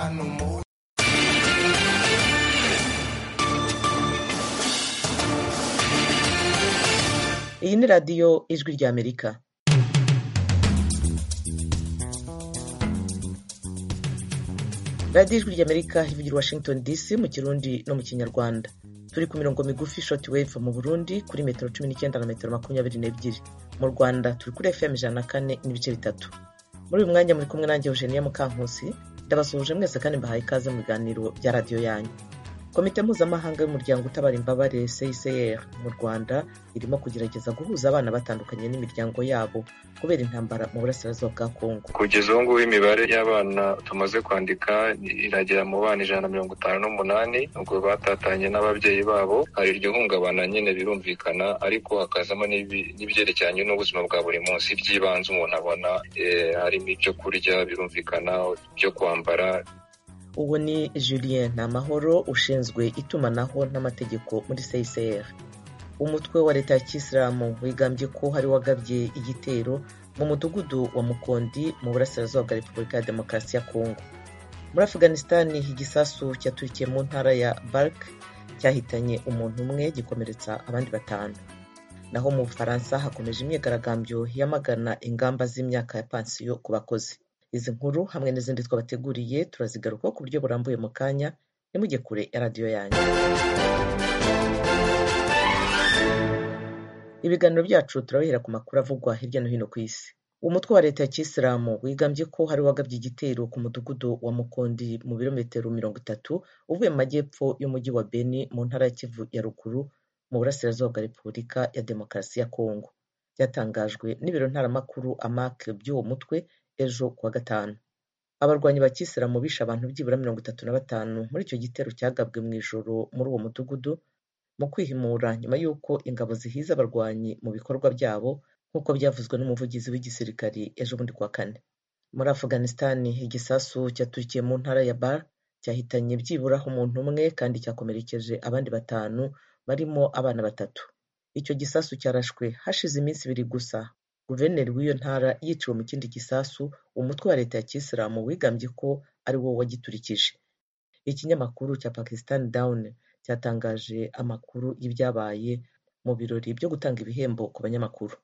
Iyi ni radiyo ijwi ry'Amerika. radiyo ijwi ry'Amerika ivugira Washington DC mu Kirundi no mu Kinyarwanda. Turi ku mirongo migufi short wave mu Burundi kuri metero 19 na metero 22. Mu Rwanda turi kuri FM 104.3. Muri uyu mwanya muri kumwe nanjye Eugenia Mukankusi, ndabasuhuje mwese kandi mbahaye ikaze mu biganiro bya radiyo yanyu. Komite mpuzamahanga y'umuryango utabara imbabare CICR mu Rwanda irimo kugerageza guhuza abana batandukanye n'imiryango yabo kubera intambara mu burasirazuba bwa Kongo. Kugeza ubu ngubu imibare y'abana tumaze kwandika iragera mu bana 158 ubwo batatanye n'ababyeyi babo. Hari iryo hungabana nyine birumvikana, ariko hakazamo n'ibyerekeranye n'ubuzima bwa buri munsi by'ibanze umuntu abona, harimo ibyo kurya birumvikana, byo kwambara. Uwo ni Julien Namahoro ushinzwe itumanaho n'amategeko muri CICR. Umutwe wa leta ya Kisilamu wigambye ko hari wagabye igitero mu mudugudu wa Mukondi mu burasirazuba bwa Repubulika ya Demokarasi ya Kongo. Muri Afghanistan igisasu cyaturikiye mu ntara ya Balk cyahitanye umuntu umwe gikomeretsa abandi 5. Naho mu Bufaransa hakomeje imyigaragambyo yamagana ingamba z'imyaka ya pansiyo ku bakozi. Izi nkuru hamwe n'izindi twabateguriye turazigaruka ku buryo burambuye mu kanya, nimujye kure ya radiyo yanyu. Ibiganiro byacu turabihera ku makuru avugwa hirya no hino ku isi. Umutwe wa leta ya Kisilamu wigambye ko hari wagabye igitero ku mudugudu wa Mukondi mu birometero 30 uvuye mu majyepfo y'umujyi wa Beni mu ntara ya Kivu ya ruguru mu burasirazuba bwa Repubulika ya Demokarasi ya Kongo. Byatangajwe n'ibiro ntaramakuru AMAC by'uwo mutwe ejo kuwa gatanu. Abarwanyi ba Kisilamu bishe abantu byibura 35 muri icyo gitero cyagabwe mu ijoro muri uwo mudugudu mu kwihimura nyuma y'uko ingabo zihiza abarwanyi mu bikorwa byabo nk'uko byavuzwe n'umuvugizi w'igisirikari ejo bundi kuwa kane. Muri Afghanistan igisasu cyaturikiye mu ntara ya Bar cyahitanye byibura umuntu umwe kandi cyakomerekeje abandi 5 barimo abana 3. Icyo gisasu cyarashwe hashize iminsi 2 gusa. Guverineri w'iyo ntara yiciwe mu kindi gisasu umutwe wa leta ya Kisilamu wigambye ko ari wo wagiturikije. Ikinyamakuru cya Pakistan Dawn cyatangaje amakuru y'ibyabaye mu birori byo gutanga ibihembo ku banyamakuru.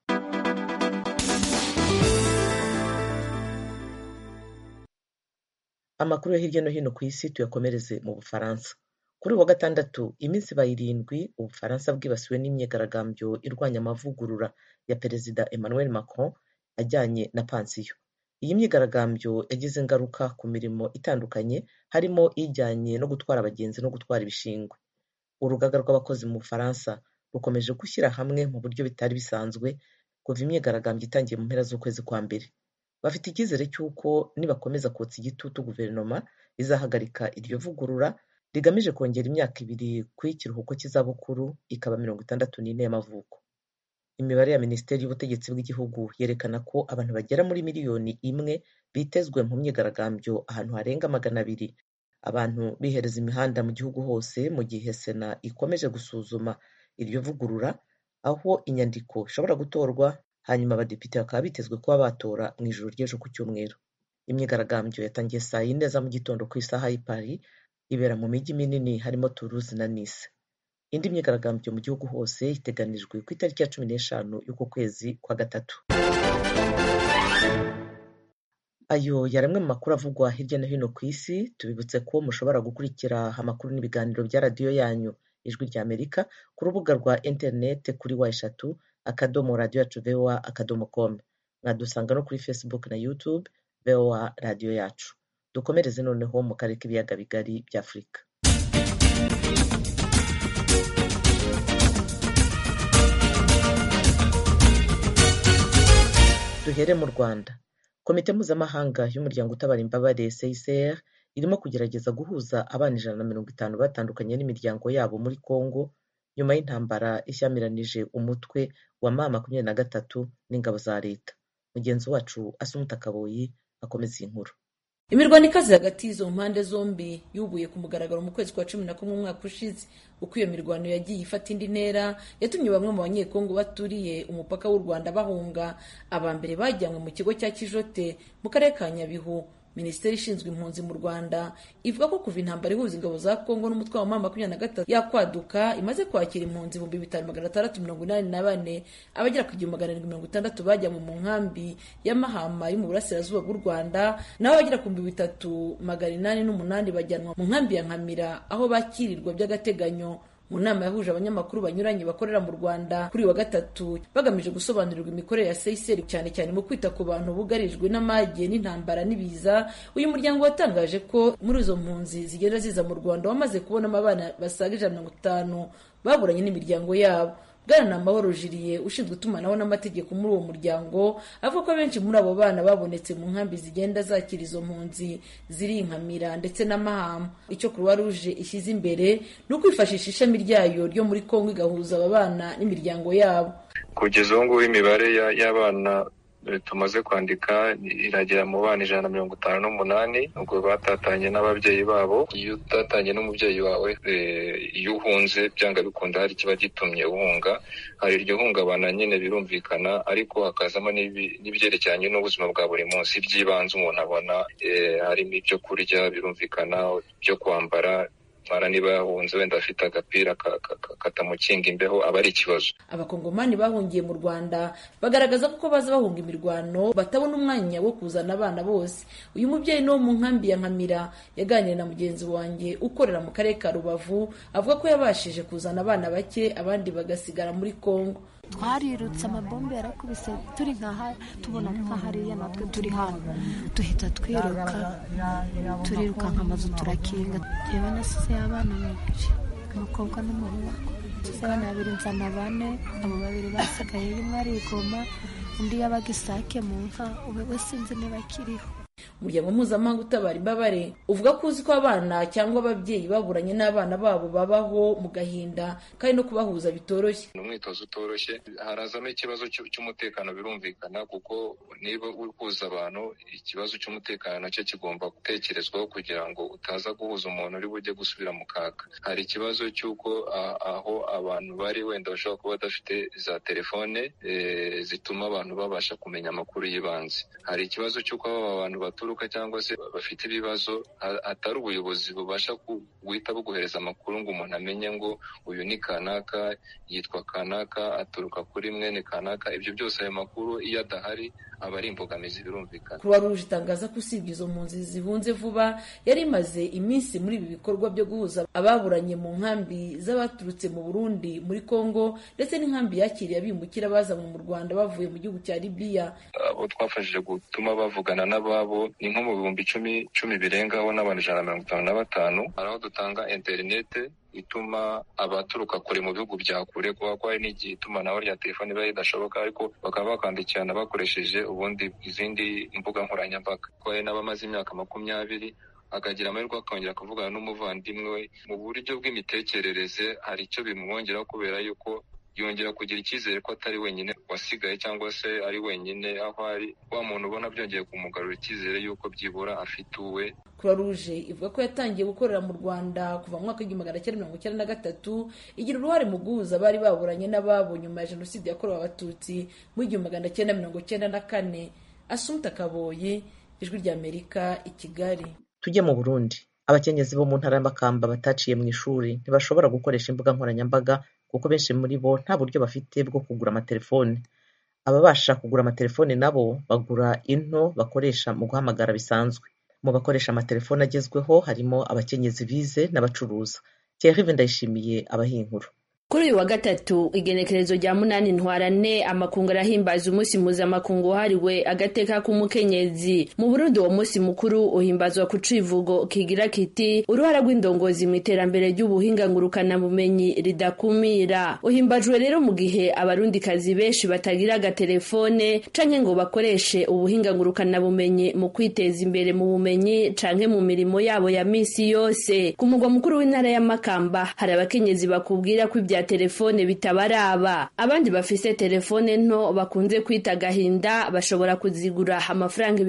Amakuru yo hirya no hino ku isi tuyakomereze mu Bufaransa. Kuri wa gatandatu iminsi 7 Ubufaransa bwibasiwe n'imyigaragambyo irwanya amavugurura ya Perezida Emmanuel Macron ajyanye na pansiyo. Iyi myigaragambyo yagize ingaruka ku mirimo itandukanye, harimo ijyanye no gutwara abagenzi no gutwara ibishingwe. Urugaga rw'abakozi mu Bufaransa rukomeje gushyira hamwe mu buryo bitari bisanzwe kuva imyigaragambyo itangiye mu mpera z'ukwezi kwa mbere. Bafite icyizere cy'uko nibakomeza kotsa igitutu guverinoma izahagarika iryo vugurura rigamije kongera imyaka 2 kw'ikiruhuko cy'izabukuru ikaba 64 y'amavuko. Imibare ya Minisiteri y'Ubutegetsi bw'igihugu yerekana ko abantu bagera muri miliyoni 1 bitezwe mu myigaragambyo ahantu harenga 200. Abantu bihereza imihanda mu gihugu hose mu gihe Sena ikomeje gusuzuma iryo vugurura, aho inyandiko ishobora gutorwa hanyuma abadepite bakaba bitezwe kuba batora mu ijoro ry'ejo ku cyumweru. Imyigaragambyo yatangiye saa 4 za mu gitondo ku isaha y'i Paris, ibera mu mijyi minini harimo Toulouse na Nice. Indi myigaragambyo mu gihugu hose iteganijwe ku itariki ya 15 y'uko kwezi kwa gatatu. Ayo yaramwe mu makuru avugwa hirya no hino ku isi. Tubibutse ko mushobora gukurikira amakuru n'ibiganiro bya radiyo yanyu ijwi ry'Amerika ku rubuga rwa internet kuri wa@radioyacu.voa.com. Mwadusanga no kuri Facebook na YouTube VOA Radio Yacu. Dukomereze noneho mu karere k'ibiyaga bigari bya Afurika. Duhere mu Rwanda. Komite mpuzamahanga y'umuryango utabara imbabare CICR irimo kugerageza guhuza abana 150 batandukanye n'imiryango yabo muri Kongo nyuma y'intambara ishyamiranyije umutwe wa M23 n'ingabo za leta. Mugenzi wacu Asumta Kaboyi akomeza iyi nkuru. Imirwano ikaze hagati y'izo mpande zombi yubuye ku mugaragaro mu kwezi kwa 11 umwaka ushize. Uko iyo mirwano yagiye ifata indi ntera yatumye bamwe mu banyekongo baturiye umupaka w'u Rwanda bahunga. Abambere bajyanywe mu kigo cya Kijote mu karere ka Nyabihu Minisiteri ishinzwe impunzi mu Rwanda ivuga ko kuva intambara ihuza ingabo za Kongo n'umutwe wa M23 yakwaduka imaze kwakira impunzi 5684, abagera ku 760 bajya mu nkambi ya Mahama yo mu burasirazuba bw'u Rwanda, naho abagera ku 3808 bajyanwa mu nkambi ya Nkamira aho bakirirwa by'agateganyo. Mu nama yahuje abanyamakuru banyuranye bakorera mu Rwanda kuri wa gatatu bagamije gusobanurirwa imikorere ya CICR cyane cyane mu kwita ku bantu bugarijwe n'amage n'intambara n'ibiza, uyu muryango watangaje ko muri izo mpunzi zigenda ziza mu Rwanda wamaze kubonamo abana basaga 150 baburanye n'imiryango yabo. Bwana Namahoro Julie ushinzwe itumanaho n'amategeko muri uwo muryango avuga ko benshi muri abo bana babonetse mu nkambi zigenda zakira izo mpunzi ziri Nkamira ndetse na Mahama. Icyo Croix Rouge ishyize imbere ni ukwifashisha ishami ryayo ryo muri Kongo igahuza aba bana n'imiryango yabo. Kugeza ubu ngubu imibare y'abana tumaze kwandika iragera mu bana 158, ubwo batatanye n'ababyeyi babo. Iyo utatanye n'umubyeyi wawe, iyo uhunze byanga bikunda hari kiba gitumye uhunga, hari iryo hungabana nyine birumvikana, ariko hakazamo n'ibyerekeranye n'ubuzima bwa buri munsi by'ibanze umuntu abona, harimo ibyo kurya birumvikana, byo kwambara. Mara niba yahunze wenda afite agapira katamukinga imbeho aba ari ikibazo. Abakongomani bahungiye mu Rwanda bagaragaza ko baza bahunga imirwano batabona umwanya wo kuzana abana bose. Uyu mubyeyi no mu nkambi ya Nkamira yaganiriye na mugenzi wanjye ukorera mu karere ka Rubavu, avuga ko yabashije kuzana abana bake abandi bagasigara muri Kongo. Twarirutse amabombe yarakubise turi nkaha tubona nkahariya natwe turi hano duhita turiruka nk'amazu turakinga. Yewe nasize abana babiri, umukobwa n'umuhungu. Abana babiri nzana 4, abo babiri basigaye, umwe arigoma undi yabaga isake mu nka, ubu sinzi niba akiriho. Umuryango mpuzamahanga utabara imbabare uvuga ko uzi ko abana cyangwa ababyeyi baburanye n'abana babo babaho mu gahinda kandi no kubahuza bitoroshye. Umwitozo utoroshye, harazamo ikibazo cy'umutekano birumvikana, kuko niba uri kuza abantu, ikibazo cy'umutekano nacyo kigomba gutekerezwaho kugira ngo utaza guhuza umuntu uri bujye gusubira mu kaga. Hari ikibazo cy'uko aho abantu bari wenda bashobora kuba badafite za telefone zituma abantu babasha kumenya amakuru y'ibanze. Hari ikibazo cy'uko abantu baturuka cyangwa se bafite ibibazo, atari ubuyobozi bubasha guhita buguhereza amakuru ngo umuntu amenye ngo uyu ni kanaka, yitwa kanaka, aturuka kuri mwene kanaka. Ibyo byose ayo makuru iyo adahari aba ari imbogamizi birumvikana. Croix Rouge itangaza ko usibye izo mpunzi zihunze vuba yari imaze iminsi muri ibi bikorwa byo guhuza ababuranye mu nkambi z'abaturutse mu Burundi, muri Kongo ndetse n'inkambi yakiriye abimukira bazanywe mu Rwanda bavuye mu gihugu cya Libya. Abo twafashije gutuma bavugana n'ababo ni nko mu bihumbi 10 birengaho n'abantu 155. Hari aho dutanga interinete ituma abaturuka kure mu bihugu bya kure, kuba ko hari n'igihe itumanaho rya telefoni biba ridashoboka, ariko bakaba bakandikirana bakoresheje ubundi izindi mbuga nkoranyambaga. Ko hari n'abamaze imyaka 20 akagira amahirwe akongera kuvugana n'umuvandimwe we mu buryo bw'imitekerereze, hari icyo bimwongeraho kubera yuko yongera kugira icyizere ko atari wenyine wasigaye cyangwa se ari wenyine aho ari. Wa muntu ubona byongeye kumugarura icyizere yuko byibura afite uwe. Croix Rouge ivuga ko yatangiye gukorera mu Rwanda kuva mu mwaka w'1993, igira uruhare mu guhuza abari baburanye n'ababo nyuma ya Jenoside yakorewe Abatutsi mu 1994. Assumpta Kaboye, Ijwi ry'Amerika, i Kigali. Tujye mu Burundi. Abakenyezi bo mu ntara y'Amakamba bataciye mu ishuri ntibashobora gukoresha imbuga nkoranyambaga kuko benshi muri bo nta buryo bafite bwo kugura amatelefone. Ababasha kugura amatelefone nabo bagura into bakoresha mu guhamagara bisanzwe. Mu bakoresha amatelefone agezweho harimo abakenyezi bize n'abacuruza. Thierry Ndayishimiye abahinkuru. Kuri uyu wa gatatu igenekerezo rya 8 ntwarante amakungu arahimbaza umunsi mpuzamakungu wahariwe agateka k'umukenyezi. Mu Burundi uwo munsi mukuru uhimbazwa ku civugo kigira kiti uruhara rw'indongozi mu iterambere ry'ubuhinga ngurukana bumenyi ridakumira. Uhimbajwe rero mu gihe abarundikazi benshi batagira agatelefone canke ngo bakoreshe ubuhinga ngurukana bumenyi mu kwiteza imbere mu bumenyi canke mu mirimo yabo ya misi yose. Ku mugwa mukuru w'intara ya Makamba hari abakenyezi bakubwira ko ibya vya telefone bitabaraba. Abandi bafise telefone nto bakunze kwita gahinda bashobora kuzigura amafaranga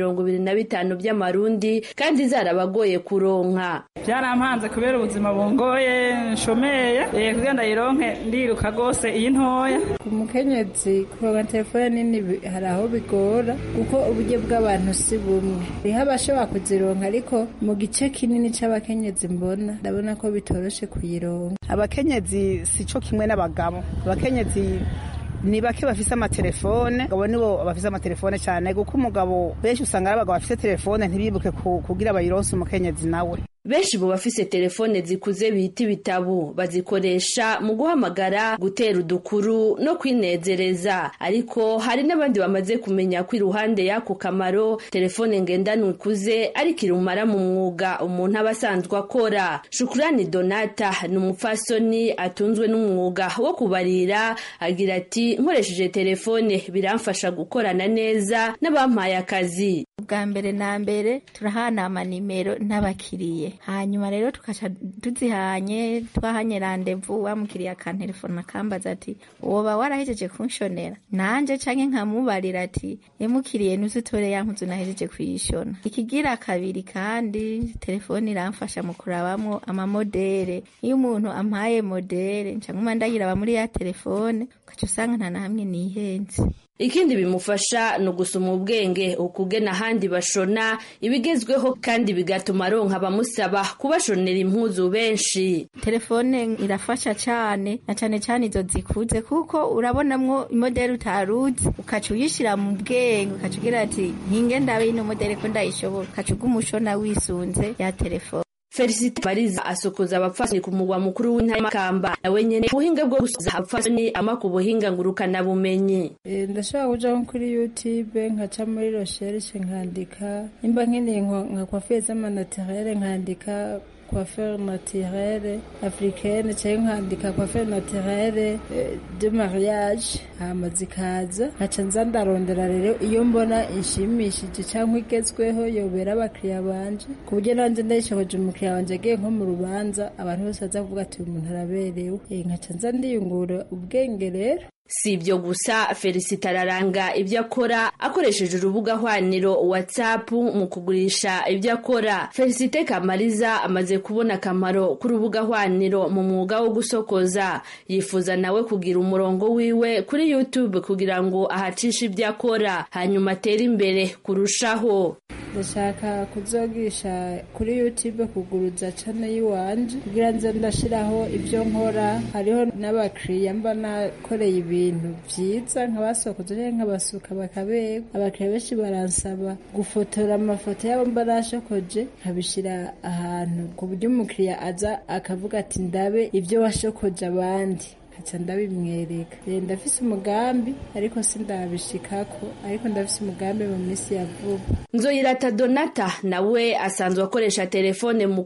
25,000 by'amarundi kandi zarabagoye kuronka. Byarampanze kubera ubuzima bungoye nshomeye kugenda yironke ndiruka gose iyi ntoya. Umukenyezi kuronka telefone nini hari aho bigora kuko uburyo bw'abantu si bumwe. Riho abashobora kuzironka ariko mu gice kinini c'abakenyezi mbona ndabona ko bitoroshe kuyironka. Abakenyezi sico kimwe n'abagabo. Abakenyezi ni bake bafise amatelefone, abo nibo bafise amatelefone cyane kuko umugabo benshi usanga ari abagabo bafise telefone ntibibuke kugira bayironse umukenyezi nawe. Benshi bo bafise telefone zikuze bita ibitabu bazikoresha mu guhamagara, gutera udukuru no kwinezereza, ariko hari n'abandi bamaze kumenya ko iruhande y'ako kamaro telefone ngendanwa ikuze ariko irumara mu mwuga umuntu aba asanzwe akora. Shukrani Donata ni umupfasoni atunzwe n'umwuga wo kubarira, agira ati nkoresheje telefone biramfasha gukorana neza n'abampaye akazi. Bwa mbere na mbere turahana amanimero n'abakiriye, hanyuma rero tukaca tuzihanye twahanye randevu wamukiriye akantelefone akambaza ati woba warahejeje kunshonera nanje canke nkamubarira ati emukiriye nuzitore yankuzu nahejeje kuyishona. Ikigira kabiri kandi telefone iramfasha mu kurabamwo amamodere. Iyo umuntu ampaye modere ncanguma ndayiraba muri ya telefone ukaca usanga nta na hamwe nihenze. Ikindi bimufasha no gusoma ubwenge ukugena handi bashona ibigezweho kandi bigatuma ronka bamusaba kubashonera impuzu benshi. Telefone irafasha cyane na cyane izo zikuze kuko urabonamwo imodeli utaruzi ukaca uyishira mu bwenge ukaca ugira ati nkinge ndabe ino modeli ko ndayishobora ukaca ugumushona wisunze ya telefone. Felicite Pariza asokoza abapfasoni ku mugwa mukuru w'intara Makamba nawe nyene ubuhinga bwo gusoza abapfasoni ku buhinga ngurukana bumenyi. Ndashaka kuja kuri YouTube nkaca muri recherche nkandika imba nkeneye nka coiffure z'amanatirere nkandika coiffure naturelle africaine cyangwa nkandika coiffure naturelle de mariage amazikaza nkaca nza ndarondera rero iyo mbona inshimishije cyangwa igezweho yobera abakiriya banje ku buryo nanjye ndayishoboje umukiriya wanje agiye nko mu rubanza abantu bose baza kuvuga ati uyu muntu araberewe. Nkaca nza ndiyungura ubwenge rero. Si ibyo gusa, Felicite araranga ibyo akora akoresheje urubuga hwaniro WhatsApp mu kugurisha ibyo akora. Felicite Kamariza amaze kubona akamaro k'urubuga hwaniro mu mwuga wo gusokoza. Yifuza nawe kugira umurongo wiwe kuri YouTube kugira ngo ahacishe ibyo akora hanyuma atere imbere kurushaho. Ndashaka kuzogisha kuri YouTube kuguruza channel yiwanje kugira nze ndashiraho ibyo nkora. Hariho n'abakiriya mba nakoreye ibintu byiza nkabasokoje nkabasuka bakabega. Abakiriya benshi baransaba gufotora amafoto yabo mba nashokoje nkabishira ahantu ku buryo umukiriya aza akavuga ati ndabe ibyo washokoje abandi aca ndabimwereka. Ndafise umugambi ariko sindabishikako, ariko ndafise umugambi mu minsi ya vuba. Nzoyirata Donata nawe asanzwe akoresha telefone mu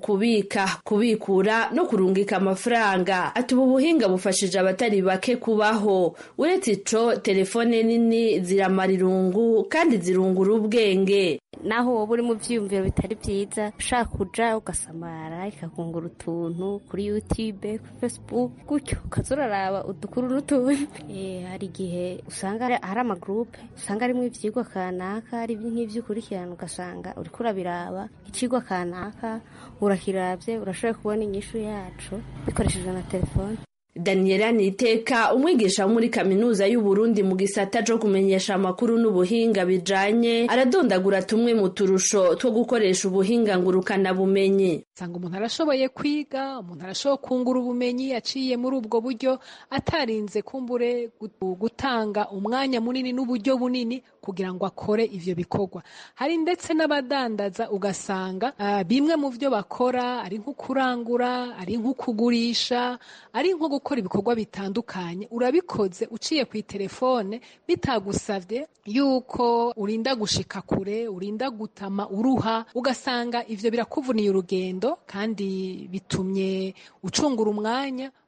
kubikura no kurungika amafaranga. Ati ubu buhinga bufashije abatari bake kubaho. Uretse ico telefone nini ziramara irungu kandi zirungura ubwenge. Naho wowe uri mu vyiyumviro bitari byiza ushaka kuja ugasamara ikakungura utuntu kuri YouTube, kuri Facebook gutyo ukazuraraba udukuru n'utuntu. Hari igihe usanga hari amagroupe usanga arimo ivyigwa kanaka ari nk'ivyo ukurikirana ugasanga uriko urabiraba icigwa kanaka urakiravye urashoboye kubona inyishu yacu bikoresheje na telefone. Daniela Niteka umwigisha muri kaminuza y'u Burundi mu gisata cyo kumenyesha amakuru n'ubuhinga bijanye aradondagura tumwe mu turusho two gukoresha ubuhinga ngurukana bumenyi. Sanga umuntu arashoboye kwiga, umuntu arashoboye kungura ubumenyi yaciye muri ubwo buryo atarinze kumbure gutanga umwanya munini n'uburyo bunini kugira ngo akore ivyo bikorwa. Hari ndetse n'abadandaza ugasanga bimwe mu vyo bakora ari nko kurangura, ari nko kugurisha, ari nko gukora ibikorwa bitandukanye. Urabikoze uciye ku telefone bitagusavye yuko urinda gushika kure, urinda gutama uruha, ugasanga ivyo birakuvuniye urugendo kandi bitumye ucungura umwanya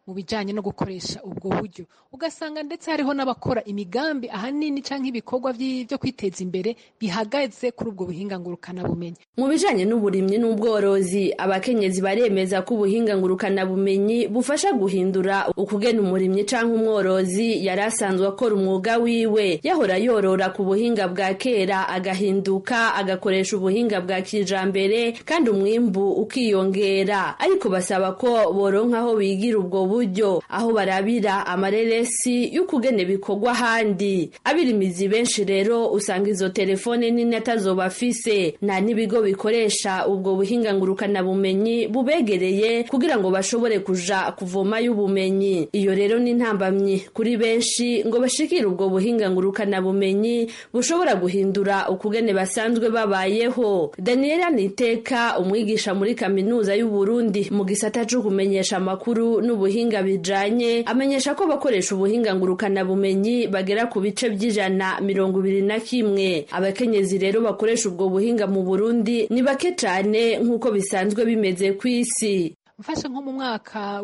mu bijanye no gukoresha ubwo buryo. Ugasanga ndetse hariho n'abakora imigambi ahanini canke ibikorwa byo kwiteza imbere bihagaze kuri ubwo buhinga ngurukana bumenyi. Mu bijanye n'uburimyi n'ubworozi, abakenyezi baremeza ko ubuhinga ngurukana bumenyi bufasha guhindura ukugena umurimyi canke umworozi yari asanzwe akora umwuga wiwe. Yahora yorora ku buhinga bwa kera agahinduka agakoresha ubuhinga bwa kijambere kandi umwimbu ukiyongera. Ariko basaba ko boronka aho bigira ubwo buryo, aho barabira amareresi y'ukugene bikorwa handi. Abirimizi benshi rero usanga izo telefone nini atazobafise, nta n'ibigo bikoresha ubwo buhinga ngurukana bumenyi bubegereye kugira ngo bashobore kuja kuvoma y'ubumenyi. Iyo rero ni ntambamyi kuri benshi ngo bashikire ubwo buhinga ngurukana bumenyi bushobora guhindura ukugene basanzwe babayeho. Daniela Niteka, umwigisha muri kaminuza y'u Burundi mu gisata cyo kumenyesha amakuru n'ubuhinga bijanye, amenyesha ko bakoresha ubuhinga ngurukana bumenyi bagera ku bice by'21. Abakenyezi rero bakoresha ubwo buhinga mu Burundi ni bake cyane nk'uko bisanzwe bimeze ku isi. Mfashe nko mu mwaka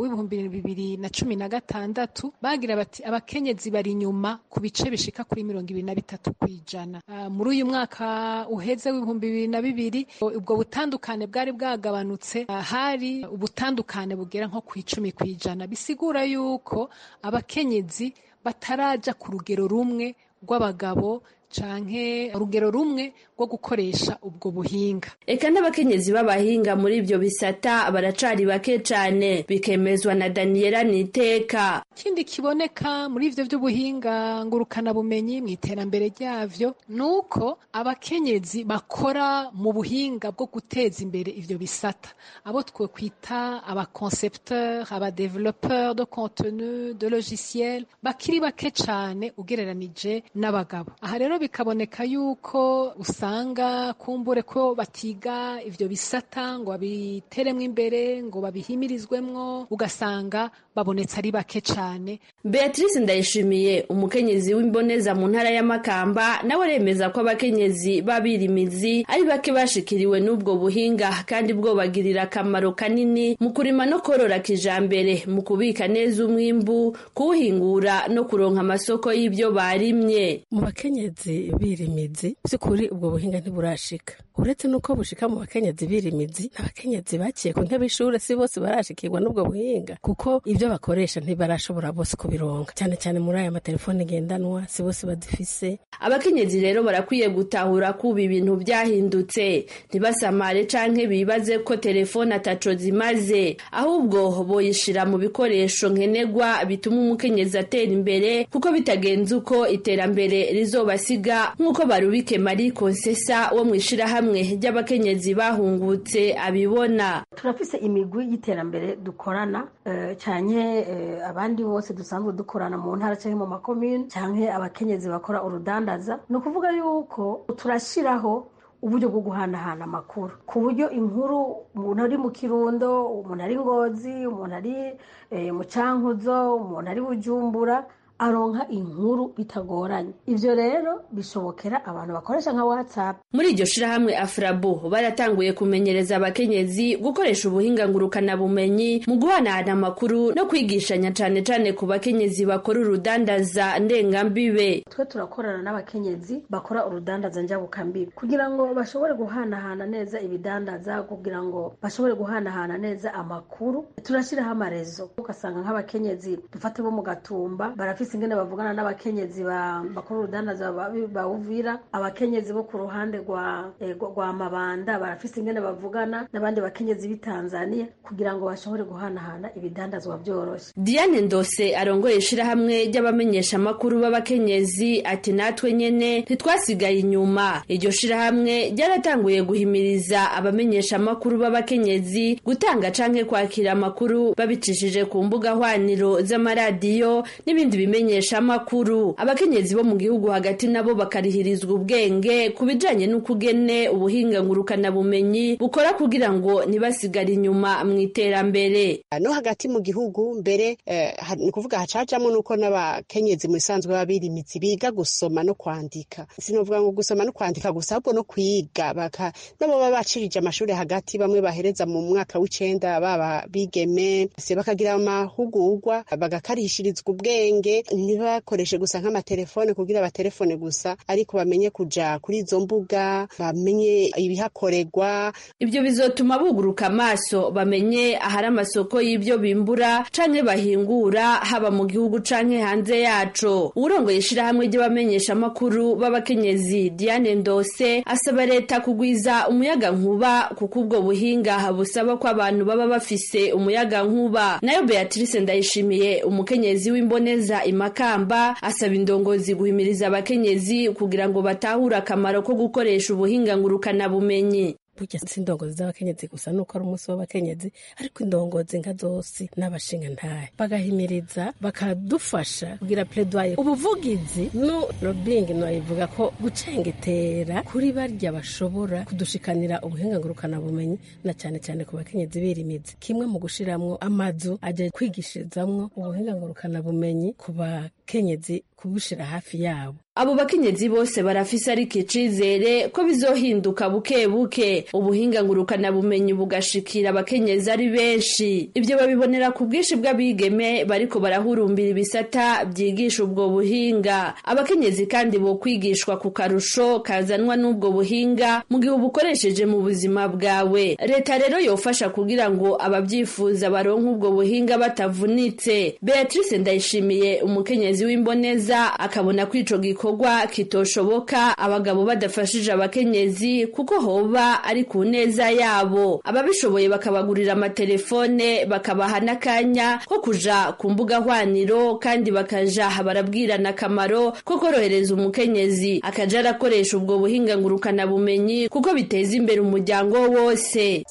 w'2016 bagira bati abakenyezi bari inyuma ku bice bishika kuri 23%. Muri uyu mwaka uheze w'2022 ubwo butandukane bwari bwagabanutse, hari ubutandukane bugera nko ku 10%. Bisigura yuko abakenyezi bataraja ku rugero rumwe rw'abagabo canke urugero rumwe rwo gukoresha ubwo buhinga. Eka n'abakenyezi b'abahinga muri ibyo bisata baracari bake cane, bikemezwa na Daniela Niteka. Kindi kiboneka muri ivyo by'ubuhinga ngurukana bumenyi mu iterambere ryavyo nuko abakenyezi bakora mu buhinga bwo guteza imbere ivyo bisata, abo twe kwita aba concepteurs, aba développeurs de contenu, de logiciel, bakiri bake cane ugereranije n'abagabo. Aha rero bikaboneka yuko usanga kumbure ko batiga ivyo bisata ngo babiteremwo imbere, ngo babihimirizwemwo, ugasanga babonetse ari bake cane. Beatrice Ndayishimiye, umukenyezi w'imboneza mu ntara ya Makamba, nawe remeza ko abakenyezi babirimizi ari bake bashikiriwe n'ubwo buhinga kandi bwo bagirira akamaro kanini mu kurima no korora kijambere, mu kubika neza umwimbu, kuwuhingura no kuronka amasoko y'ibyo barimye. Mu bakenyezi birimizi by'ukuri ubwo buhinga ntiburashika, uretse nuko bushika mu bakenyezi birimizi, n'abakenyezi baciye ku ntebe y'ishure si bose barashikirwa n'ubwo buhinga, kuko ibyo bakoresha ntibarashobora bose kubironka, cyane cyane muri aya matelefone ngendanwa si bose badufise. Abakenyezi rero barakwiye gutahura kuba ibintu byahindutse, ntibasamare canke bibaze ko telefone ataco zimaze, ahubwo boyishira mu bikoresho nkenegwa bituma umukenyezi atera imbere, kuko bitagenze uko iterambere rizobasiga, nk'uko Barubike Marie Konsesa wo mwishira hamwe ry'abakenyezi bahungutse abibona. Turafise imigwi y'iterambere dukorana cyane abandi bose dusanzwe dukorana mu ntara cyangwa mu makomune cyangwa abakenyezi bakora urudandaza. No kuvuga yuko turashiraho uburyo bwo guhanahana amakuru, ku buryo inkuru umuntu ari mu Kirundo, umuntu ari Ngozi, umuntu ari mu Cankuzo, umuntu ari Bujumbura aronka inkuru bitagoranye. Ivyo rero bishobokera abantu bakoresha nka WhatsApp. Muri iryo shirahamwe Afrabo baratanguye kumenyereza abakenyezi gukoresha ubuhinga ngurukana bumenyi mu guhanahana amakuru no kwigishanya cane cane ku bakenyezi bakora urudandaza ndengambibe. Twe turakorana n'abakenyezi bakora urudandaza njabukambibe kugira ngo bashobore guhanahana neza ibidandaza, kugira ngo bashobore guhanahana neza amakuru. Turashiraho amarezo, ugasanga nk'abakenyezi dufate bo mu Gatumba barafise ingene bavugana n'abakenyezi bakora urudandaza bawuvira, abakenyezi bo ku ruhande rwa Mabanda barafise ingene bavugana n'abandi bakenyezi b'Itanzania kugira ngo bashobore guhanahana ibidandazwa byoroshe. Diane Ndose arongoye ishirahamwe ry'abamenyesha amakuru b'abakenyezi ati natwe nyene ntitwasigaye inyuma. Iryo shirahamwe ryaratanguye guhimiriza abamenyesha amakuru b'abakenyezi gutanga canke kwakira amakuru babicishije ku mbuga hwaniro z'amaradiyo n'ibindi bimenyeshamakuru. Abakenyezi bo mu gihugu hagati nabo bakarihirizwa ubwenge ku bijanye n'ukugene ubuhinga ngurukana bumenyi bukora kugira ngo ntibasigare inyuma mu iterambere. No hagati mu gihugu mbere ni kuvuga hacajamo nuko n'abakenyezi mu isanzwe babirimitsi biga gusoma no kwandika. Sinovuga ngo gusoma no kwandika gusa ahubwo no kwiga nabo baba bacirije amashuri hagati bamwe bahereza mu mwaka w'icenda baba bigeme se bakagira amahugurwa bagakarishirizwa ubwenge ntibakoreshe gusa nk'amatelefone kugira abatelefone gusa ariko bamenye kuja kuri izo mbuga bamenye ibihakorerwa. Ibyo bizotuma buguruka amaso bamenye ahari amasoko y'ibyo bimbura canke bahingura haba mu gihugu canke hanze yaco. Urongoye ishirahamwe ry'abamenyesha makuru b'abakenyezi Diane Ndose asaba leta kugwiza umuyaga nkuba kuko ubwo buhinga busaba ko abantu baba bafise umuyaga nkuba. Nayo Beatrice Ndayishimiye umukenyezi w'imboneza Imakamba asaba indongozi guhimiriza abakenyezi kugira ngo batahura akamaro ko gukoresha ubuhinga ngurukana bumenyi. Burya si indongozi z'abakenyezi gusa nuko ari umunsi w'abakenyezi ariko indongozi nka zose n'abashinga ntahe bagahimiriza bakadufasha kugira plaidoyer ubuvugizi no lobbying no ivuga ko gucengetera kuri barya bashobora kudushikanira ubuhinga ngurukana bumenyi na cyane cyane ku bakenyezi birimizi kimwe mu gushiramwo amazu aje kwigishirizamwo ubuhinga ngurukana bumenyi ku bakenyezi kubushira hafi yabo. Abo bakenyezi bose barafise ariko icizere ko bizohinduka buke buke ubuhinga ngurukana bumenyi bugashikira abakenyezi ari benshi. Ibyo babibonera ku bwishi bw'abigeme bariko barahurumbira ibisata byigisha ubwo buhinga. Abakenyezi kandi bo kwigishwa ku karusho kazanwa n'ubwo buhinga mu gihe ubukoresheje mu buzima bwawe. Leta rero yofasha kugira ngo ababyifuza baronke ubwo buhinga batavunitse. Beatrice Ndayishimiye umukenyezi w'imboneza akabona ko ico gikorwa kitoshoboka abagabo badafashije abakenyezi kuko hoba ari ku neza yabo. Ababishoboye bakabagurira amatelefone bakabaha n'akanya ko kuja ku mbuga hwaniro kandi bakaja barabwirana akamaro ko korohereza umukenyezi akaja arakoresha ubwo buhinga ngurukana bumenyi kuko biteza imbere umuryango wose.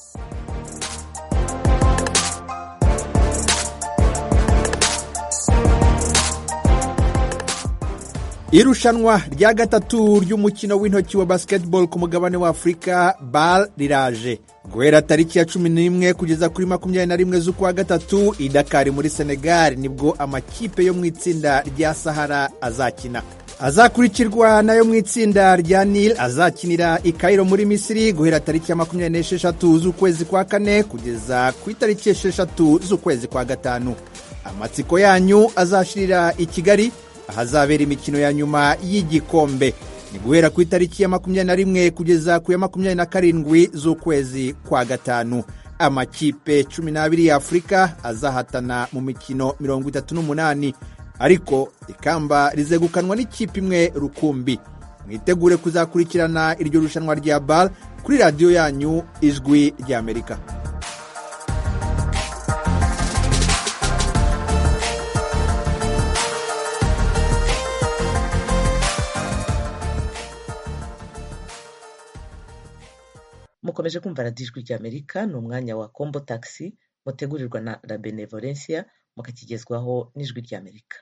Irushanwa rya gatatu ry'umukino w'intoki wa basketball ku mugabane wa Afrika BAL riraje. Guhera tariki ya 11 kugeza kuri 21 z'ukwa gatatu i Dakar muri Senegal nibwo amakipe yo mu itsinda rya Sahara azakina. Azakurikirwa nayo mu itsinda rya Nil azakinira i Cairo muri Misiri guhera tariki ya 26 z'ukwezi kwa kane kugeza ku itariki ya 6 z'ukwezi kwa gatanu. Amatsiko yanyu azashirira i Kigali ahazabera imikino ya nyuma y'igikombe ni guhera ku itariki ya 21 kugeza ku ya 27 z'ukwezi kwa gatanu. Amakipe 12 ya Afrika azahatana mu mikino 38 ariko ikamba rizegukanwa n'ikipe imwe rukumbi. Mwitegure kuzakurikirana iryo rushanwa rya BAL kuri radio yanyu Ijwi rya Amerika. Mukomeje kumva Radio Ijwi rya Amerika ni umwanya wa Kombo Taxi mutegurirwa na La Benevolencia mukakigezwaho n'Ijwi rya Amerika.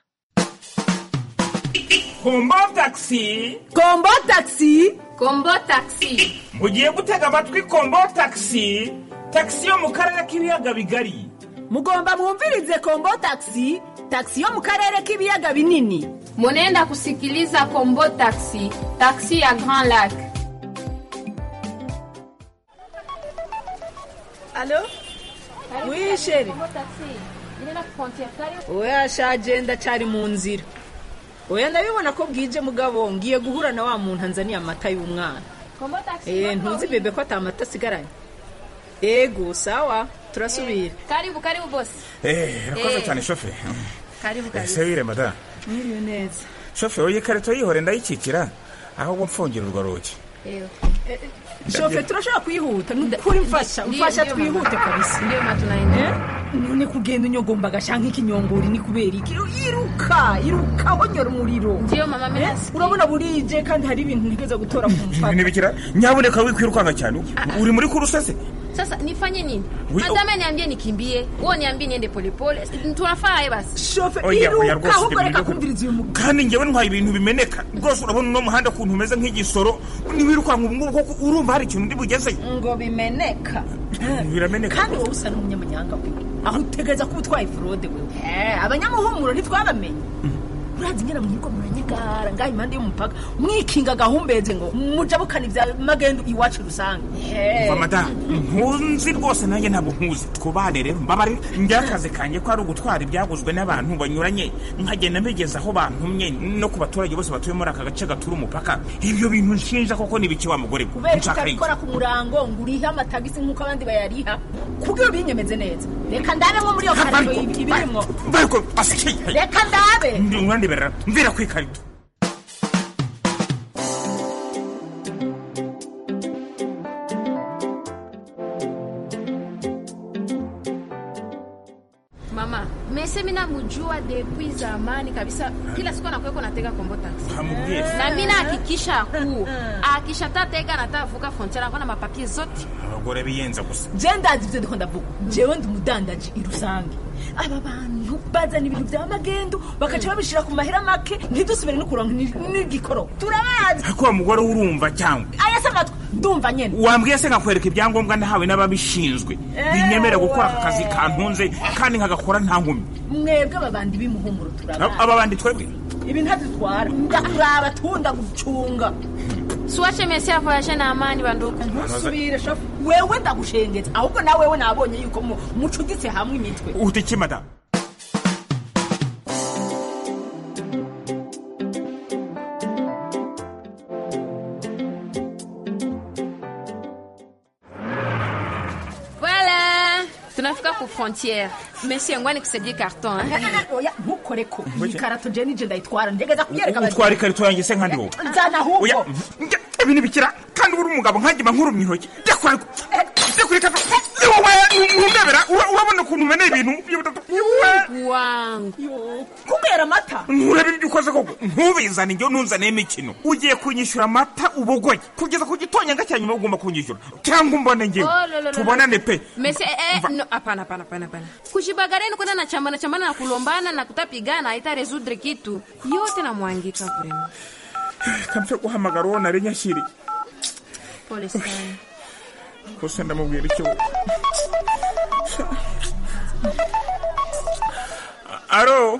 Kombo Taxi, Kombo Taxi, Kombo Taxi. Mugiye gutega amatwi Kombo Taxi, taxi yo mu karere k'ibiyaga bigari. Mugomba mwumvirize Kombo Taxi, taxi yo mu karere k'ibiyaga binini. Munenda kusikiliza Kombo Taxi, taxi ya Grand Lac. Allo? Oui, chérie. Oya shagenda cyari mu nzira. Oya ndabibona ko bwije mugabo ngiye guhura na wa muntu anzaniye amata y'umwana. Ntuzi bebe ko atamata sigaranye. Ego sawa turasubira. Karibu boss. Rakoze cyane shofe. Karibu. Sewire madam. Mwiriwe neza. Shofe oye karito yihore ndayikikira aho gupfungira urwo roki. Shofe turashaka kwihuta nukuri mfasha twihute kabisa. Ndio matunaenda. None kugenda unyogomba gashanka ikinyongori ni kubera iki iruka honyora umuriro. Ndio mama menasi. Urabona burije kandi hari ibintu nigeze gutora ku mupaka. Nibikira nyaboneka wikwirukanga cyane uri muri kurusese. Sasa nifanye nini? Madame niambie nikimbie, wewe niambie niende polepole. Tunafaa basi. Shofe iruka hukoreka kumviriza uyu mugabo. Kandi ngewe ntwaye ibintu bimeneka. Rwose urabona no muhanda kuntu umeze nk'igisoro. Niwiruka nk'ubwo koko urumva hari ikintu ndibugeze. Ngo bimeneka. Birameneka. Kandi wowe usa n'umunyamanyanga we. Aho utegereza ko utwaye fraude we. Abanyamuhumuro ntitwabamenye. Urazi ngera mwirwa muranyegara ngaho impande y'umupaka mwikinga gahumbeze ngo mujabukana ivya magendo iwacu rusange. Umva madame nkunzi rwose nanjye ntabwo nkuzi twubane rero mbabare njyakaze kanje ko ari ugutwara ibyaguzwe n'abantu banyuranye nkagenda mbigeza aho bantumye no ku baturage bose batuye muri aka gace gatura umupaka. Ibyo bintu nshinja koko nibiki wa mugore nshaka ikora ku murango nguriha amatagisi nkuko abandi bayariha kubyo binyemeze neza. Reka ndabe nko muri yo karito ibirimo bariko asiki reka ndabe ndi mvira kwikarito. Mama, mese mina mujua depuis zamani kabisa kila siku anakuwa natega kombo taxi. Na mina hakikisha akishatatega natavuka frontiera kwa na mapapie zote. Abagore biyenza gusa. Jenda ndivyo ndiko ndavuga. Jewe ndi mudandaji irusange. Aba bantu bazana ibintu bya magendo bakaca babishira ku mahera make ntidusubire no kuronka n'igikoro. Turabazi. Ko mugore urumva cyangwa. Aya samatwa ndumva nyene. Wambwiye se nkakwereka ibyangombwa ndahawe n'ababishinzwe. Binyemera gukora akazi kantunze kandi nkagakora nta nkumi. Mwebwe ababandi bimuhumuro turabazi. Ababandi twebwe. Ibintu hadutwara ndakuraba tunda gucunga. Suache mesi voyage na amani banduka. Ntusubire shaf. Wewe ndagushengeza. Ahubwo na wewe nabonye yuko mucugitse hamwe imitwe. Utiki madame. Tunafika ku frontière. Monsieur ngwani kusaidie carton. Oya ntukoreko. Ikarato je nije ndayitwara ndegeza kuyereka abandi. Utwara ikarito yanjye se nkandi wowe. Nzana huko. Oya ibintu bikira kandi uri umugabo nkagima nkuru mwihoke. Ndakora ndebera urabona ukuntu mene ibintu wangu kubera amata nkurebe ibyo ukoze koko ntubizane njye nunzane imikino ugiye kunyishyura amata ubogoye kugeza ku gitonyanga cya nyuma ugomba kunyishyura cyangwa umbone njyewe tubonane pe mese no hapana kujibagareni kwenda na chambana na kulombana na kutapigana haita résoudre kitu yote na mwangika vrema kamfe guhamagara uwo nari nyashiri pole sana kosa ndamubwira icyo Alo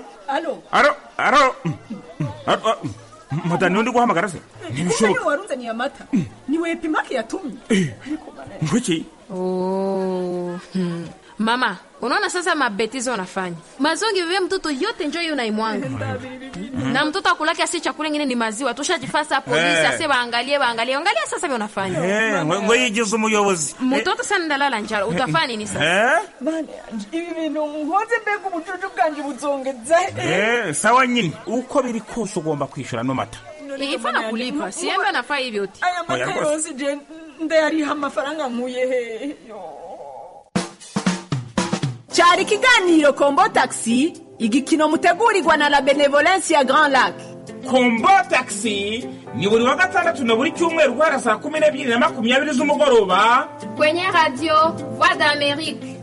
madani ndi guhamagara se nibishoboka ni warunze ni amata ni wepi maki yatumye ngwiki mama unaona sasa mabetizo unafanya mazongi vile mtoto yote njoo unaimwanga na mtoto akulaka si chakula ngine ni maziwa tushajifasa polisi ase baangalie angalia sasa vile unafanya ngo yigize umuyobozi mtoto sana ndalala njara utafanya nini sasa bane ibi bintu nkoze mbega ubucucu bwanje buzongeza sawa nyine uko biri kose ugomba kwishura no mata ifana kulipa siembe nafaa hivi yote aya mata yose je ndayari amafaranga nkuye he Chari kiganiro Kombo Taxi igikino mutegurirwa na la Benevolence ya Grand Lac. Kombo Taxi ni buri wa gatandatu na buri cyumweru guhera saa 12:20 z'umugoroba kwenye radio Voix d'Amérique.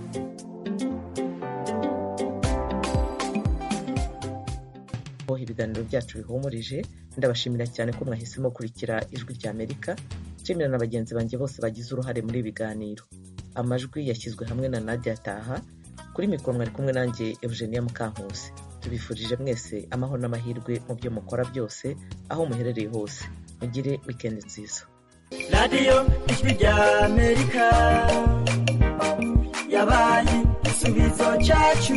Ibiganiro byacu bihumurije ndabashimira cyane ko mwahisemo kurikira ijwi rya Amerika. Nshimira na bagenzi banjye bose bagize uruhare muri ibiganiro. Amajwi yashyizwe hamwe na Nadia Taha. Kuri mikoro mwari kumwe nanjye Eugenia Mukankusi. Tubifurije mwese amahoro n'amahirwe mu byo mukora byose aho muherereye hose. Mugire weekend nziza. Radio Ijwi rya Amerika yabaye igisubizo cyacu.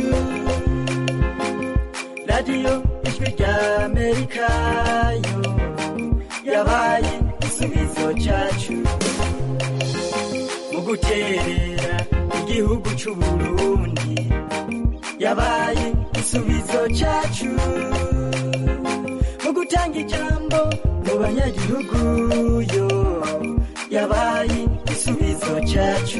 Radio Ijwi rya Amerika yo yabaye igisubizo cyacu. Mu guterera igihugu cy'u Burundi yabaye igisubizo cyacu. Mu gutanga ijambo mu banyagihugu yo yabaye igisubizo cyacu.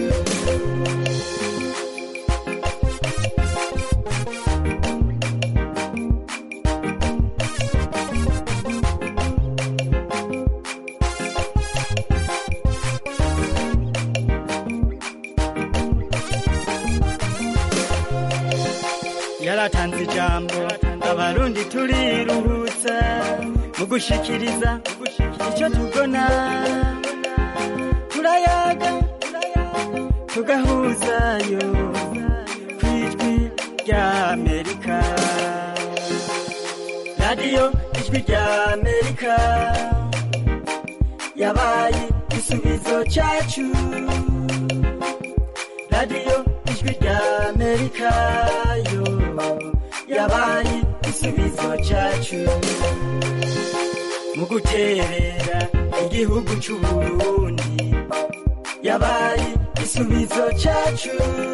yaratanze ijambo abarundi turiruhutsa mu gushikiriza icyo tubona turayaga tugahuzayo kw'ijwi ry'Amerika radiyo ijwi ry'Amerika yabaye igisubizo cyacu radiyo ijwi ry'Amerika yo yabaye igisubizo cyacu mu guterera igihugu cy'u Burundi yabaye igisubizo cyacu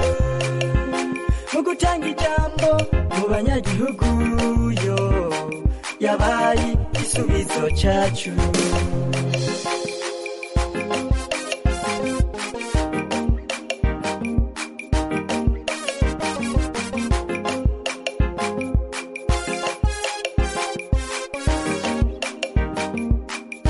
mu gutanga ijambo mu banyagihugu yo yabaye igisubizo cyacu